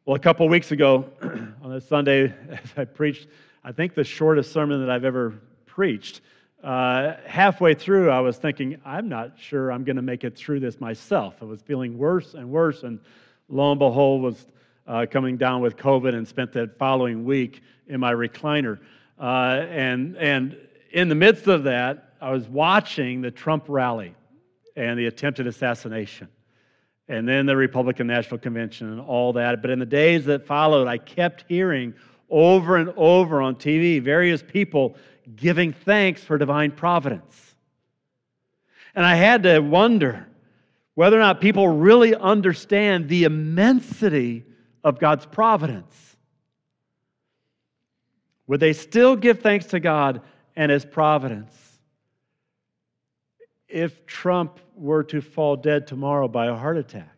Well, a couple weeks ago, on a Sunday, as I preached, I think the shortest sermon that I've ever preached, halfway through, I was thinking, I'm not sure I'm going to make it through this myself. I was feeling worse and worse, and lo and behold, was coming down with COVID and spent that following week in my recliner. And in the midst of that, I was watching the Trump rally and the attempted assassination, and then the Republican National Convention and all that. But in the days that followed, I kept hearing over and over on TV various people giving thanks for divine providence. And I had to wonder whether or not people really understand the immensity of God's providence. Would they still give thanks to God and His providence if Trump were to fall dead tomorrow by a heart attack?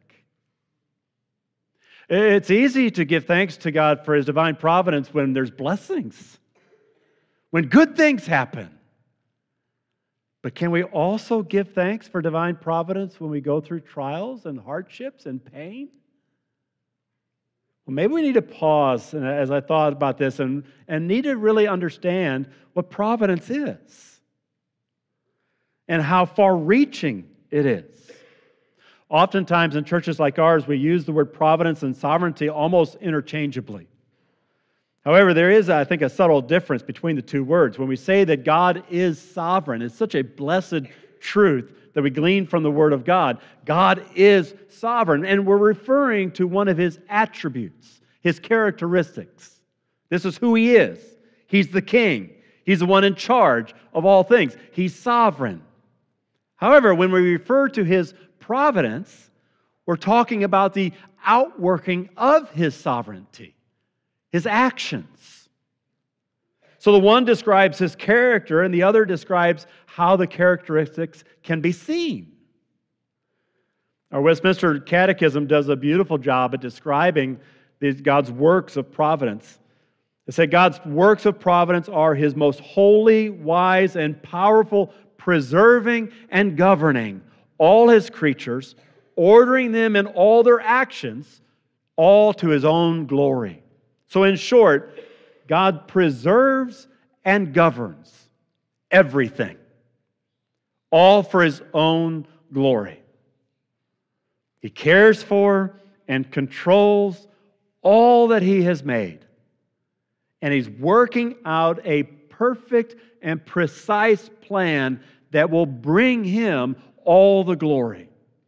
It's easy to give thanks to God for His divine providence when there's blessings, when good things happen. But can we also give thanks for divine providence when we go through trials and hardships and pain? Well, maybe we need to pause as I thought about this and need to really understand what providence is and how far-reaching it is. Oftentimes in churches like ours, we use the word providence and sovereignty almost interchangeably. However, there is, I think, a subtle difference between the two words. When we say that God is sovereign, it's such a blessed truth that we glean from the Word of God. God is sovereign, and we're referring to one of His attributes, His characteristics. This is who He is. He's the King. He's the one in charge of all things. He's sovereign. However, when we refer to His providence, we're talking about the outworking of His sovereignty, His actions. So the one describes His character and the other describes how the characteristics can be seen. Our Westminster Catechism does a beautiful job at describing God's works of providence. They say God's works of providence are His most holy, wise, and powerful preserving and governing all His creatures, ordering them in all their actions, all to His own glory. So in short, God preserves and governs everything, all for His own glory. He cares for and controls all that He has made. And He's working out a perfect and precise plan that will bring Him all the glory.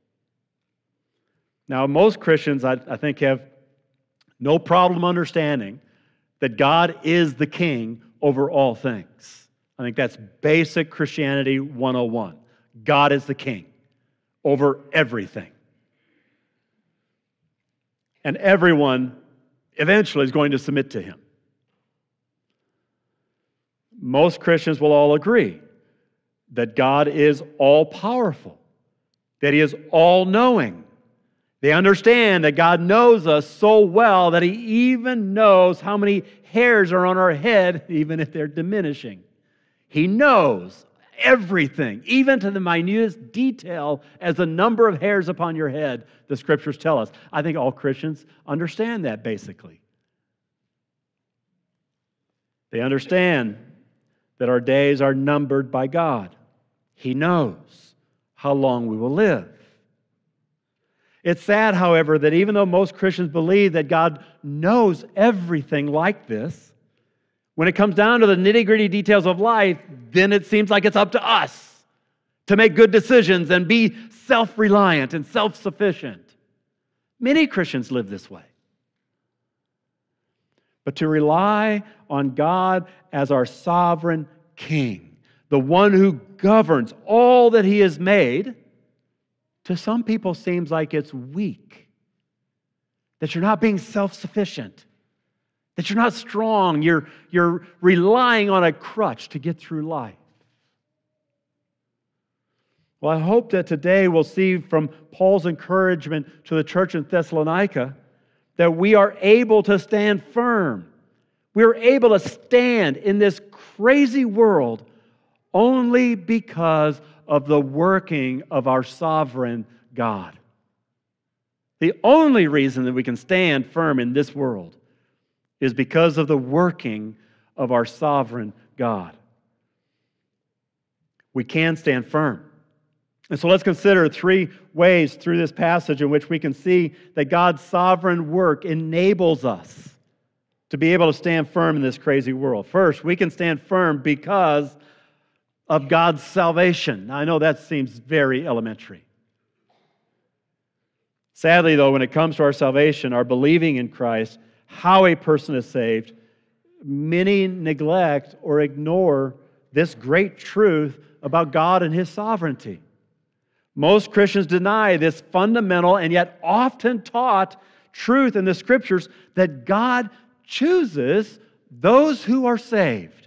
Now, most Christians, I think, have no problem understanding that God is the King over all things. I think that's basic Christianity 101. God is the King over everything. And everyone eventually is going to submit to Him. Most Christians will all agree that God is all-powerful, that He is all-knowing. They understand that God knows us so well that He even knows how many hairs are on our head, even if they're diminishing. He knows everything, even to the minutest detail as the number of hairs upon your head, the Scriptures tell us. I think all Christians understand that basically. They understand that our days are numbered by God. He knows how long we will live. It's sad, however, that even though most Christians believe that God knows everything like this, when it comes down to the nitty-gritty details of life, then it seems like it's up to us to make good decisions and be self-reliant and self-sufficient. Many Christians live this way. But to rely on God as our sovereign King, the one who governs all that He has made, to some people seems like it's weak, that you're not being self-sufficient, that you're not strong, you're relying on a crutch to get through life. Well, I hope that today we'll see from Paul's encouragement to the church in Thessalonica that we are able to stand firm. We are able to stand in this crazy world only because of the working of our sovereign God. The only reason that we can stand firm in this world is because of the working of our sovereign God. We can stand firm. And so let's consider 3 ways through this passage in which we can see that God's sovereign work enables us to be able to stand firm in this crazy world. First, we can stand firm because of God's salvation. Now, I know that seems very elementary. Sadly, though, when it comes to our salvation, our believing in Christ, how a person is saved, many neglect or ignore this great truth about God and His sovereignty. Most Christians deny this fundamental and yet often taught truth in the Scriptures that God chooses those who are saved.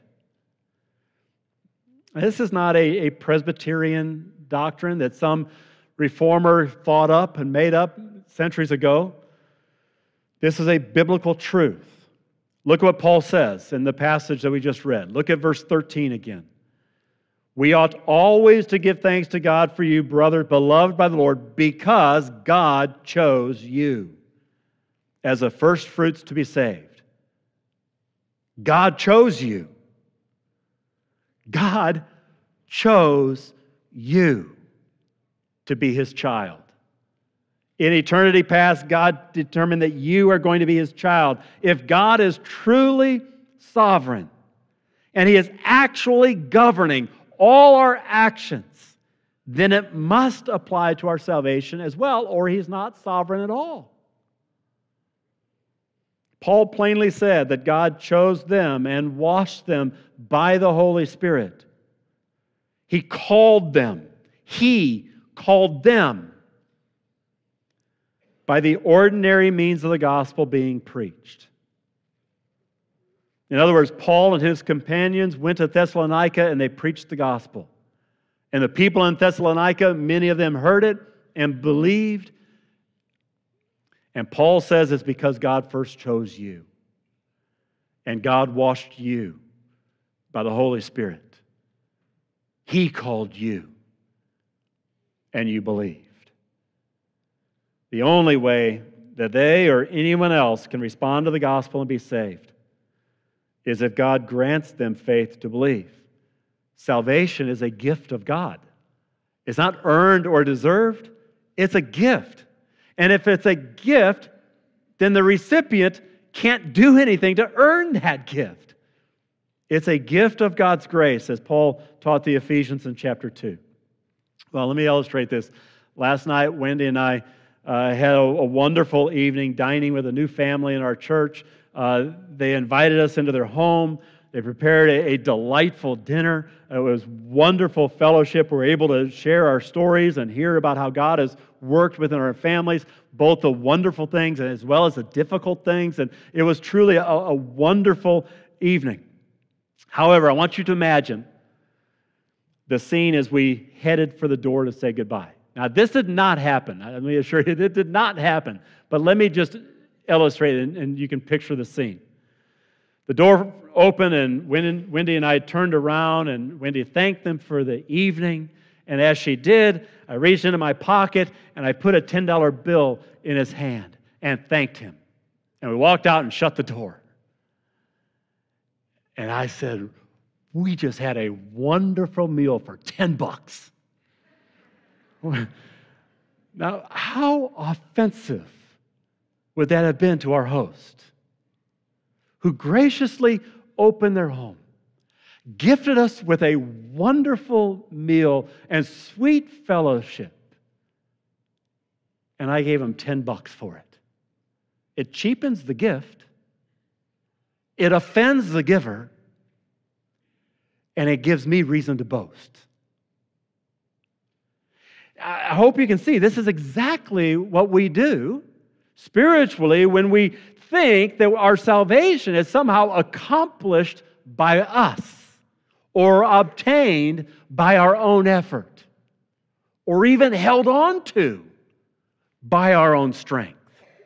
This is not a Presbyterian doctrine that some reformer thought up and made up centuries ago. This is a biblical truth. Look at what Paul says in the passage that we just read. Look at verse 13 again. We ought always to give thanks to God for you, brothers, beloved by the Lord, because God chose you as the first fruits to be saved. God chose you. God chose you to be His child. In eternity past, God determined that you are going to be His child. If God is truly sovereign and He is actually governing all our actions, then it must apply to our salvation as well, or He's not sovereign at all. Paul plainly said that God chose them and washed them by the Holy Spirit. He called them. He called them by the ordinary means of the gospel being preached. In other words, Paul and his companions went to Thessalonica and they preached the gospel. And the people in Thessalonica, many of them heard it and believed. And Paul says it's because God first chose you. And God washed you by the Holy Spirit. He called you. And you believed. The only way that they or anyone else can respond to the gospel and be saved is if God grants them faith to believe. Salvation is a gift of God. It's not earned or deserved. It's a gift. And if it's a gift, then the recipient can't do anything to earn that gift. It's a gift of God's grace, as Paul taught the Ephesians in chapter 2. Well, let me illustrate this. Last night, Wendy and I had a wonderful evening dining with a new family in our church. They invited us into their home. They prepared a delightful dinner. It was wonderful fellowship. We were able to share our stories and hear about how God has worked within our families, both the wonderful things as well as the difficult things. And it was truly a wonderful evening. However, I want you to imagine the scene as we headed for the door to say goodbye. Now, this did not happen. Let me assure you, it did not happen. But let me just illustrate it, and you can picture the scene. The door opened, and Wendy and I turned around, and Wendy thanked them for the evening. And as she did, I reached into my pocket, and I put a $10 bill in his hand and thanked him. And we walked out and shut the door. And I said, we just had a wonderful meal for $10. Now, how offensive would that have been to our host, who graciously opened their home, gifted us with a wonderful meal and sweet fellowship, and I gave him $10 for it? It cheapens the gift, it offends the giver, and it gives me reason to boast. I hope you can see this is exactly what we do spiritually when we think that our salvation is somehow accomplished by us or obtained by our own effort or even held on to by our own strength.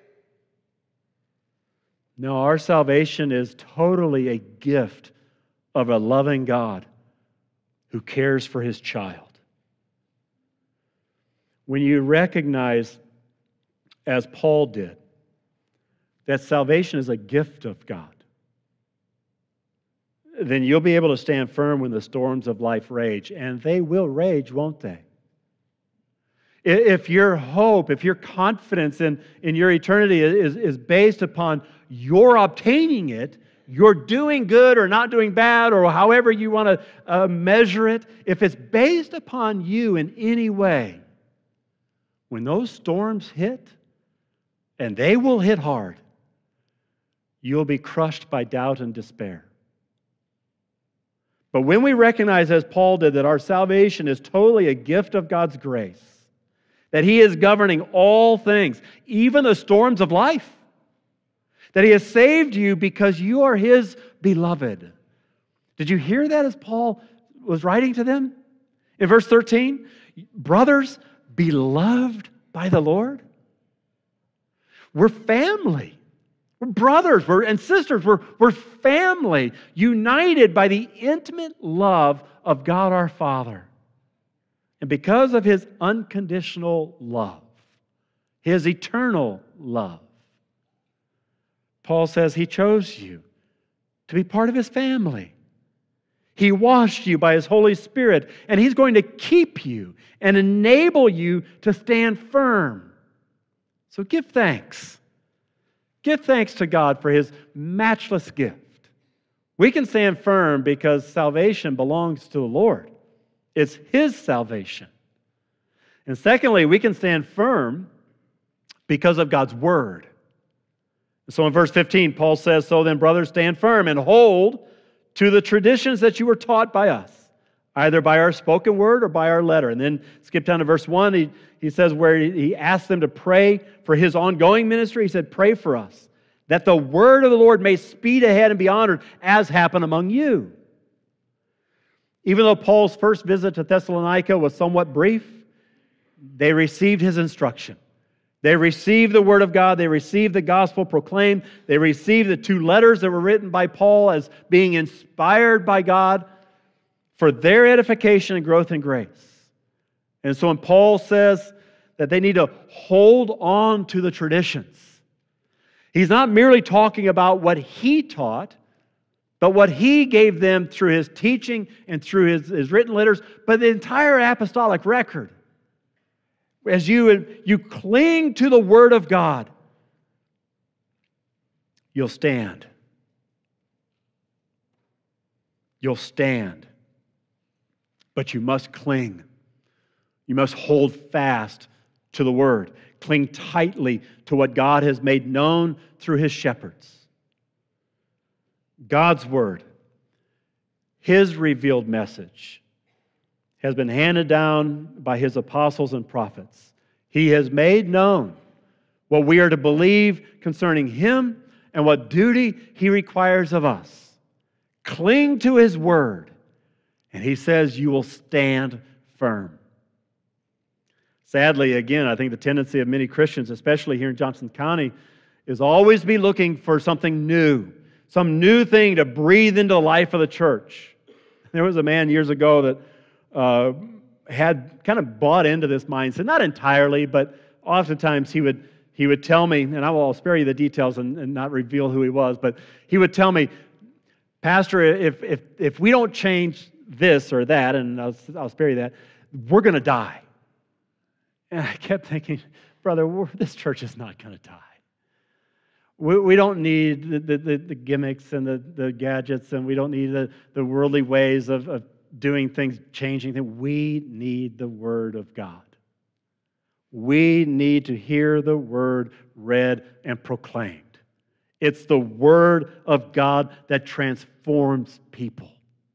No, our salvation is totally a gift of a loving God who cares for His child. When you recognize as Paul did, that salvation is a gift of God, then you'll be able to stand firm when the storms of life rage. And they will rage, won't they? If your hope, if your confidence in your eternity is based upon your obtaining it, you're doing good or not doing bad, or however you want to measure it, if it's based upon you in any way, when those storms hit, and they will hit hard, you'll be crushed by doubt and despair. But when we recognize, as Paul did, that our salvation is totally a gift of God's grace, that He is governing all things, even the storms of life, that He has saved you because you are His beloved. Did you hear that as Paul was writing to them? In verse 13, brothers, beloved by the Lord. We're family. We're brothers and sisters. We're family, united by the intimate love of God our Father. And because of His unconditional love, His eternal love, Paul says He chose you to be part of His family. He washed you by His Holy Spirit, and He's going to keep you and enable you to stand firm. So give thanks. Give thanks to God for His matchless gift. We can stand firm because salvation belongs to the Lord. It's His salvation. And secondly, we can stand firm because of God's Word. So in verse 15, Paul says, so then, brothers, stand firm and hold to the traditions that you were taught by us, either by our spoken word or by our letter. And then skip down to verse 1, he says where he asked them to pray for his ongoing ministry. He said, pray for us, that the word of the Lord may speed ahead and be honored, as happened among you. Even though Paul's first visit to Thessalonica was somewhat brief, they received his instruction. They received the Word of God. They received the gospel proclaimed. They received the 2 letters that were written by Paul as being inspired by God for their edification and growth in grace. And so when Paul says that they need to hold on to the traditions, he's not merely talking about what he taught, but what he gave them through his teaching and through his written letters, but the entire apostolic record. As you cling to the Word of God, you'll stand. You'll stand. But you must cling. You must hold fast to the Word. Cling tightly to what God has made known through His shepherds. God's Word, His revealed message, has been handed down by His apostles and prophets. He has made known what we are to believe concerning Him and what duty He requires of us. Cling to His Word, and He says you will stand firm. Sadly, again, I think the tendency of many Christians, especially here in Johnson County, is always be looking for something new, some new thing to breathe into the life of the church. There was a man years ago that had kind of bought into this mindset, not entirely, but oftentimes he would tell me, and I'll spare you the details and not reveal who he was, but he would tell me, Pastor, if we don't change this or that, and I'll spare you that, we're going to die. And I kept thinking, brother, this church is not going to die. We don't need the gimmicks and the gadgets, and we don't need the worldly ways of doing things, changing things. We need the Word of God. We need to hear the Word read and proclaimed. It's the Word of God that transforms people.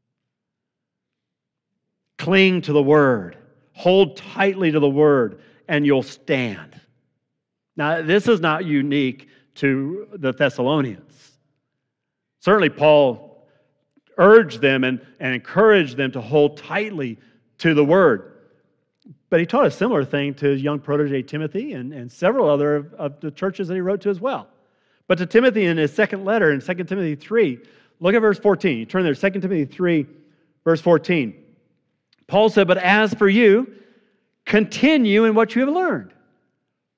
Cling to the Word. Hold tightly to the Word, and you'll stand. Now, this is not unique to the Thessalonians. Certainly, Paul urged them and encouraged them to hold tightly to the Word. But he taught a similar thing to his young protege Timothy and several other of the churches that he wrote to as well. But to Timothy in his second letter, in 2 Timothy 3, look at verse 14. You turn there, 2 Timothy 3, verse 14. Paul said, but as for you, continue in what you have learned.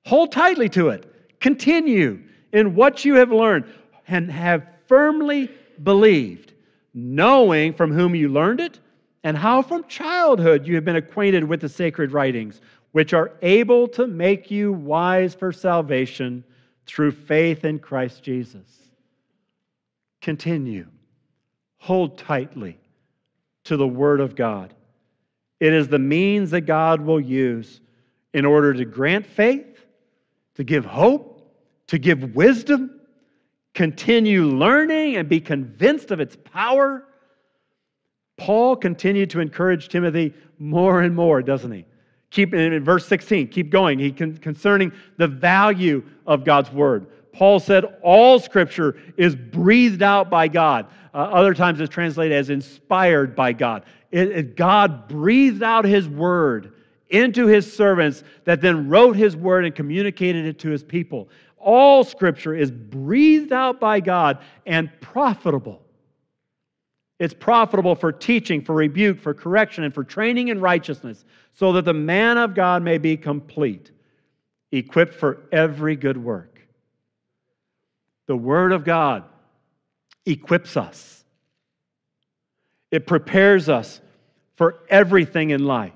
Hold tightly to it. Continue in what you have learned and have firmly believed, knowing from whom you learned it and how from childhood you have been acquainted with the sacred writings, which are able to make you wise for salvation through faith in Christ Jesus. Continue. Hold tightly to the Word of God. It is the means that God will use in order to grant faith, to give hope, to give wisdom, continue learning and be convinced of its power. Paul continued to encourage Timothy more and more, doesn't he? Keep in verse 16, keep going. Concerning the value of God's Word. Paul said all Scripture is breathed out by God. Other times it's translated as inspired by God. God breathed out His Word into His servants that then wrote His Word and communicated it to His people. All Scripture is breathed out by God and profitable. It's profitable for teaching, for rebuke, for correction, and for training in righteousness, so that the man of God may be complete, equipped for every good work. The Word of God equips us. It prepares us for everything in life.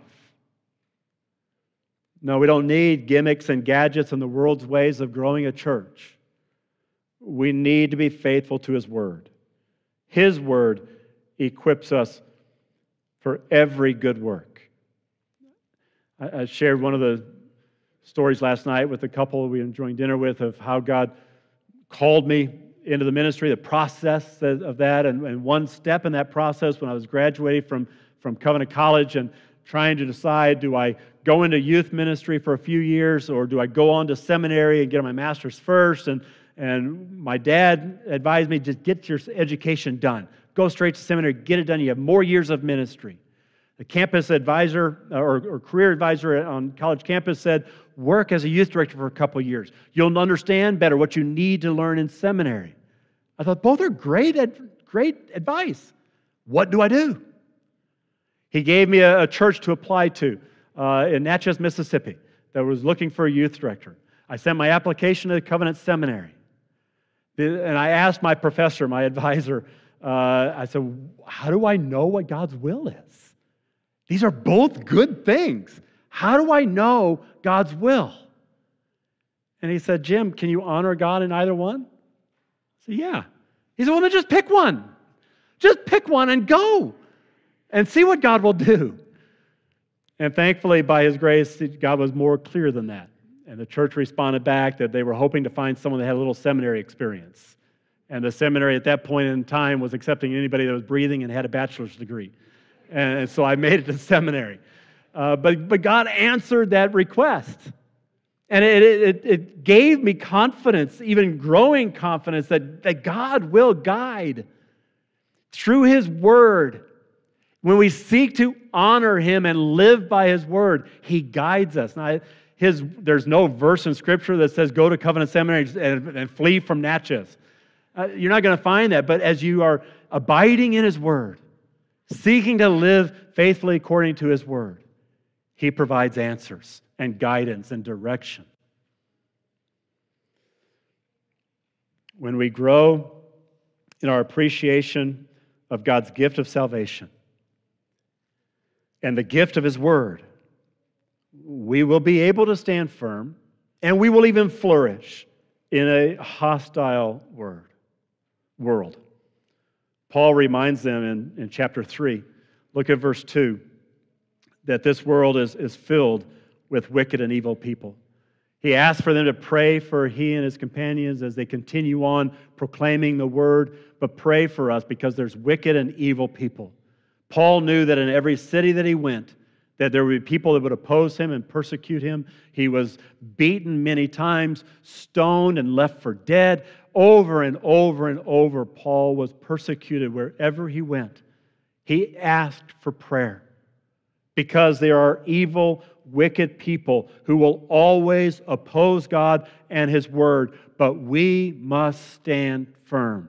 No, we don't need gimmicks and gadgets and the world's ways of growing a church. We need to be faithful to His Word. His Word equips us for every good work. I shared one of the stories last night with a couple we were enjoying dinner with of how God called me into the ministry, the process of that, and one step in that process when I was graduating from Covenant College and trying to decide, do I go into youth ministry for a few years or do I go on to seminary and get my master's first? And my dad advised me, just get your education done. Go straight to seminary, get it done. You have more years of ministry. The campus advisor or career advisor on college campus said, work as a youth director for a couple of years. You'll understand better what you need to learn in seminary. I thought, both are great advice. What do I do? He gave me a church to apply to in Natchez, Mississippi, that was looking for a youth director. I sent my application to the Covenant Seminary. And I asked my professor, my advisor, I said, how do I know what God's will is? These are both good things. How do I know God's will? And he said, Jim, can you honor God in either one? I said, yeah. He said, well, then just pick one. Just pick one and go and see what God will do. And thankfully, by His grace, God was more clear than that. And the church responded back that they were hoping to find someone that had a little seminary experience. And the seminary at that point in time was accepting anybody that was breathing and had a bachelor's degree. And so I made it to seminary. But God answered that request. And it gave me confidence, even growing confidence, that God will guide through His Word. When we seek to honor Him and live by His Word, He guides us. Now, there's no verse in Scripture that says go to Covenant Seminary and flee from Natchez. You're not going to find that. But as you are abiding in His Word, seeking to live faithfully according to His Word, He provides answers and guidance and direction. When we grow in our appreciation of God's gift of salvation and the gift of His Word, we will be able to stand firm and we will even flourish in a hostile world. Paul reminds them in chapter 3, look at verse 2, that this world is filled with wicked and evil people. He asks for them to pray for he and his companions as they continue on proclaiming the word, but pray for us because there's wicked and evil people. Paul knew that in every city that he went, that there would be people that would oppose him and persecute him. He was beaten many times, stoned and left for dead. Over and over and over, Paul was persecuted wherever he went. He asked for prayer because there are evil, wicked people who will always oppose God and His Word, but we must stand firm.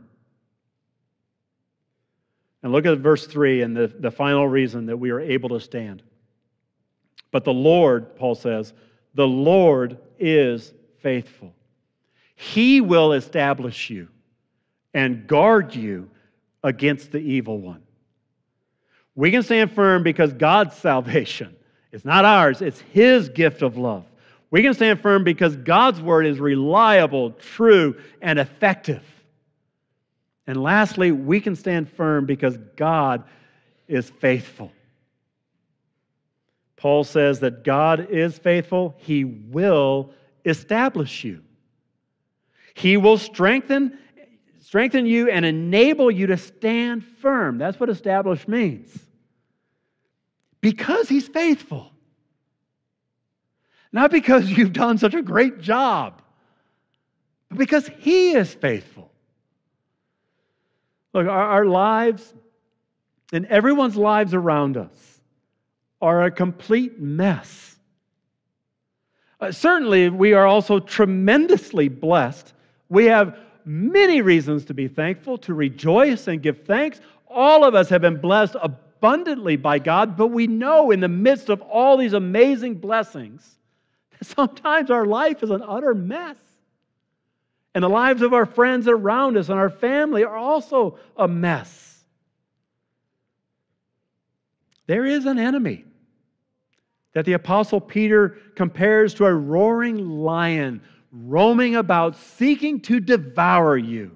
And look at verse 3 and the final reason that we are able to stand. But the Lord, Paul says, The Lord is faithful. He will establish you and guard you against the evil one. We can stand firm because God's salvation is not ours, it's His gift of love. We can stand firm because God's word is reliable, true, and effective. And lastly, we can stand firm because God is faithful. Paul says that God is faithful. He will establish you. He will strengthen you and enable you to stand firm. That's what establish means. Because He's faithful. Not because you've done such a great job, but because He is faithful. Look, our lives and everyone's lives around us are a complete mess. Certainly, we are also tremendously blessed. We have many reasons to be thankful, to rejoice and give thanks. All of us have been blessed abundantly by God, but we know in the midst of all these amazing blessings, that sometimes our life is an utter mess. And the lives of our friends around us and our family are also a mess. There is an enemy that the Apostle Peter compares to a roaring lion roaming about seeking to devour you.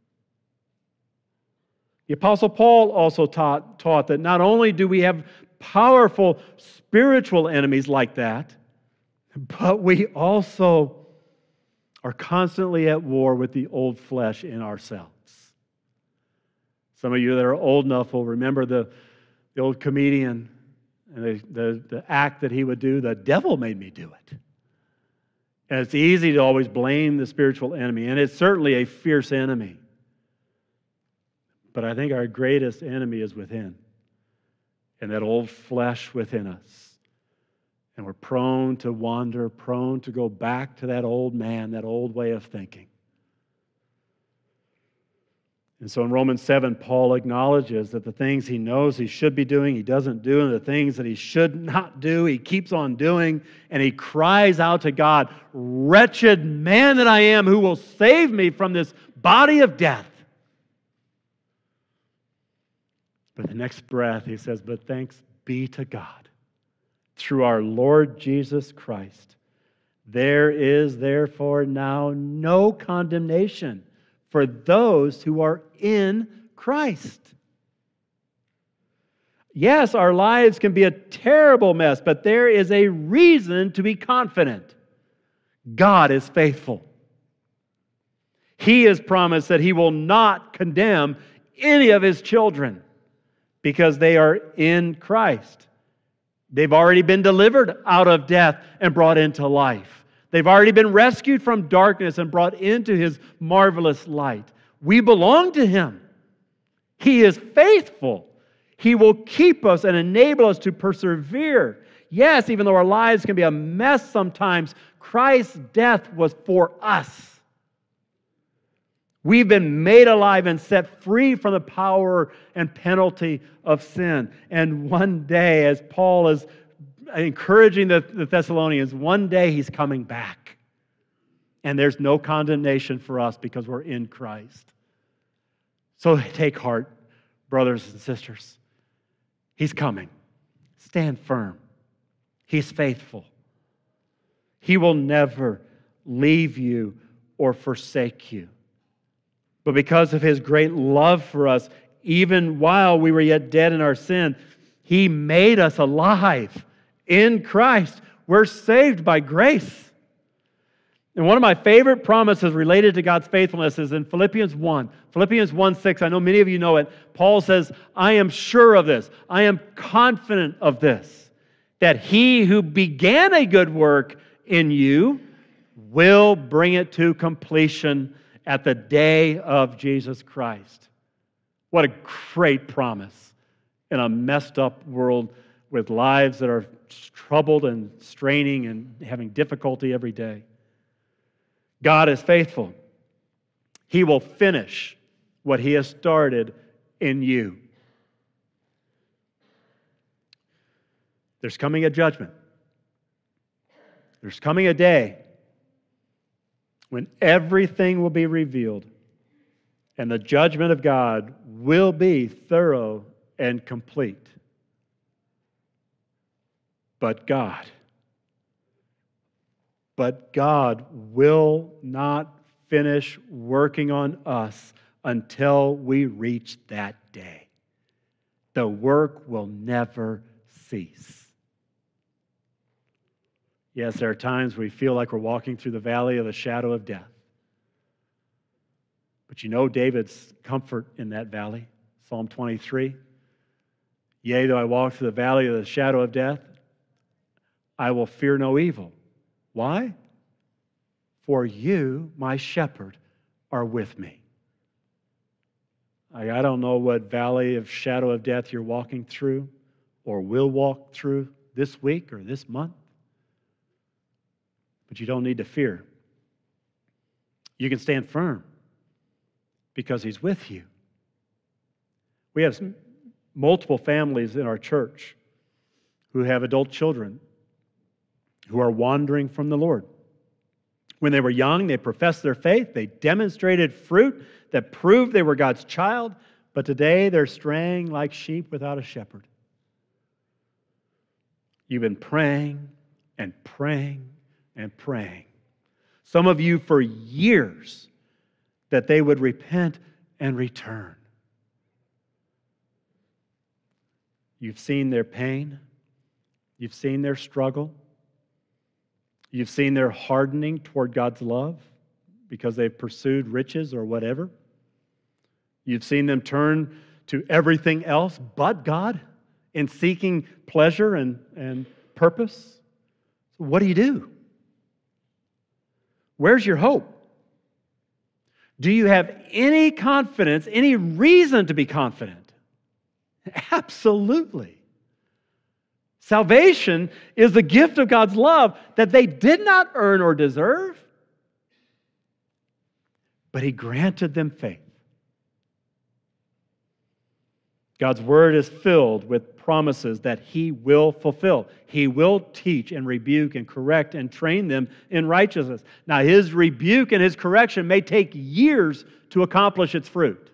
The Apostle Paul also taught that not only do we have powerful spiritual enemies like that, but we also are constantly at war with the old flesh in ourselves. Some of you that are old enough will remember the old comedian and the act that he would do, the devil made me do it. And it's easy to always blame the spiritual enemy, and it's certainly a fierce enemy. But I think our greatest enemy is within, and that old flesh within us. And we're prone to wander, prone to go back to that old man, that old way of thinking. And so in Romans 7, Paul acknowledges that the things he knows he should be doing, he doesn't do, and the things that he should not do, he keeps on doing, and he cries out to God, "Wretched man that I am, who will save me from this body of death?" But the next breath he says, "But thanks be to God, through our Lord Jesus Christ. There is therefore now no condemnation for those who are in Christ." Yes, our lives can be a terrible mess, but there is a reason to be confident. God is faithful. He has promised that He will not condemn any of His children because they are in Christ. They've already been delivered out of death and brought into life. They've already been rescued from darkness and brought into His marvelous light. We belong to Him. He is faithful. He will keep us and enable us to persevere. Yes, even though our lives can be a mess sometimes, Christ's death was for us. We've been made alive and set free from the power and penalty of sin. And one day, as Paul is encouraging the Thessalonians, one day He's coming back. And there's no condemnation for us because we're in Christ. So take heart, brothers and sisters. He's coming. Stand firm. He's faithful. He will never leave you or forsake you. But because of His great love for us, even while we were yet dead in our sin, He made us alive in Christ. We're saved by grace. And one of my favorite promises related to God's faithfulness is in Philippians 1. Philippians 1:6, I know many of you know it. Paul says, "I am sure of this. I am confident of this, that He who began a good work in you will bring it to completion at the day of Jesus Christ." What a great promise in a messed up world with lives that are troubled and straining and having difficulty every day. God is faithful. He will finish what He has started in you. There's coming a judgment. There's coming a day when everything will be revealed and the judgment of God will be thorough and complete. But God will not finish working on us until we reach that day. The work will never cease. Yes, there are times we feel like we're walking through the valley of the shadow of death. But you know David's comfort in that valley. Psalm 23. Yea, though I walk through the valley of the shadow of death, I will fear no evil. Why? For you, my shepherd, are with me. I don't know what valley of shadow of death you're walking through or will walk through this week or this month. But you don't need to fear. You can stand firm because He's with you. We have multiple families in our church who have adult children who are wandering from the Lord. When they were young, they professed their faith. They demonstrated fruit that proved they were God's child. But today, they're straying like sheep without a shepherd. You've been praying and praying and praying. Some of you for years that they would repent and return. You've seen their pain. You've seen their struggle. You've seen their hardening toward God's love because they've pursued riches or whatever. You've seen them turn to everything else but God in seeking pleasure and purpose. So what do? Where's your hope? Do you have any confidence, any reason to be confident? Absolutely. Salvation is the gift of God's love that they did not earn or deserve, but He granted them faith. God's Word is filled with promises that He will fulfill. He will teach and rebuke and correct and train them in righteousness. Now, His rebuke and His correction may take years to accomplish its fruit.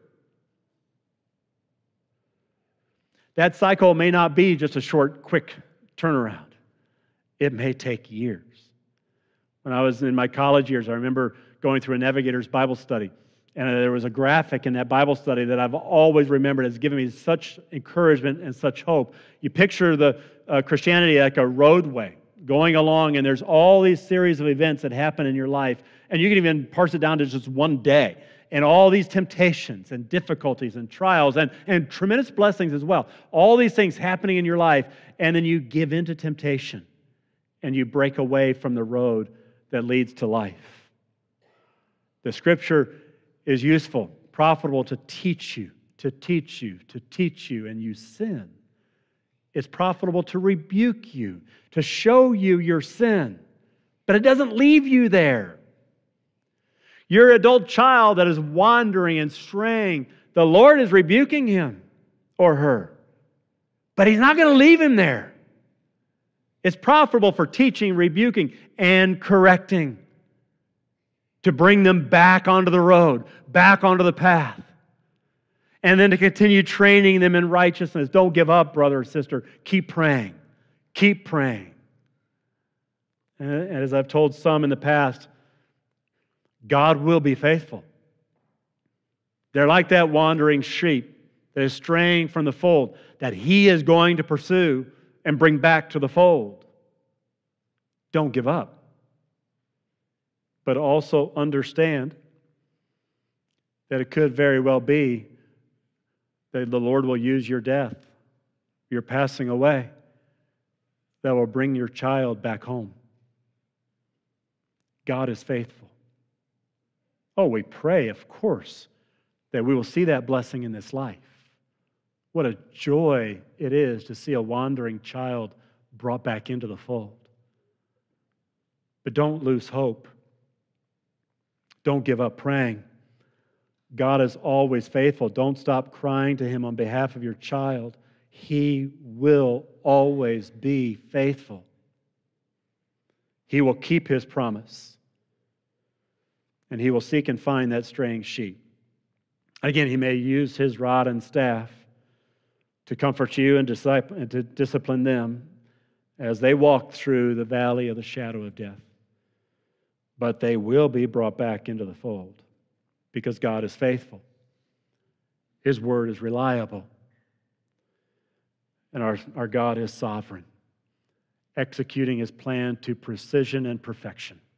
That cycle may not be just a short, quick turnaround. It may take years. When I was in my college years, I remember going through a Navigator's Bible study, and there was a graphic in that Bible study that I've always remembered has given me such encouragement and such hope. You picture the Christianity like a roadway going along, and there's all these series of events that happen in your life, and you can even parse it down to just one day. And all these temptations and difficulties and trials and tremendous blessings as well. All these things happening in your life, and then you give in to temptation and you break away from the road that leads to life. The Scripture is useful, profitable to teach you, and you sin. It's profitable to rebuke you, to show you your sin. But it doesn't leave you there. Your adult child that is wandering and straying, the Lord is rebuking him or her. But He's not going to leave him there. It's profitable for teaching, rebuking, and correcting to bring them back onto the road, back onto the path. And then to continue training them in righteousness. Don't give up, brother or sister. Keep praying. Keep praying. And as I've told some in the past, God will be faithful. They're like that wandering sheep that is straying from the fold, that He is going to pursue and bring back to the fold. Don't give up. But also understand that it could very well be that the Lord will use your death, your passing away, that will bring your child back home. God is faithful. Oh, we pray, of course, that we will see that blessing in this life. What a joy it is to see a wandering child brought back into the fold. But don't lose hope. Don't give up praying. God is always faithful. Don't stop crying to Him on behalf of your child. He will always be faithful. He will keep his promise. And he will seek and find that straying sheep. Again, he may use his rod and staff to comfort you and to discipline them as they walk through the valley of the shadow of death. But they will be brought back into the fold because God is faithful. His word is reliable. And our God is sovereign, executing his plan to precision and perfection.